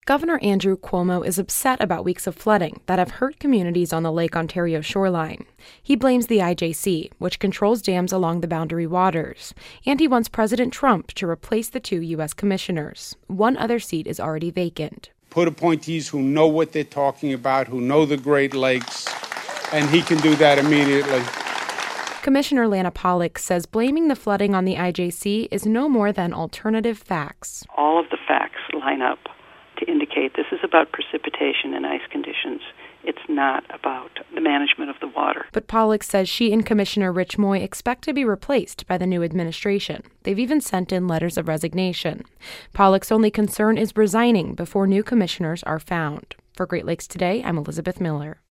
Governor Andrew Cuomo is upset about weeks of flooding that have hurt communities on the Lake Ontario shoreline. He blames the IJC, which controls dams along the Boundary Waters, and he wants President Trump to replace the two U.S. commissioners. One other seat is already vacant. Put appointees who know what they're talking about, who know the Great Lakes, and he can do that immediately. Commissioner Lana Pollock says blaming the flooding on the IJC is no more than alternative facts. All of the facts line up to indicate this is about precipitation and ice conditions. It's not about the management of the water. But Pollock says she and Commissioner Rich Moy expect to be replaced by the new administration. They've even sent in letters of resignation. Pollock's only concern is resigning before new commissioners are found. For Great Lakes Today, I'm Elizabeth Miller.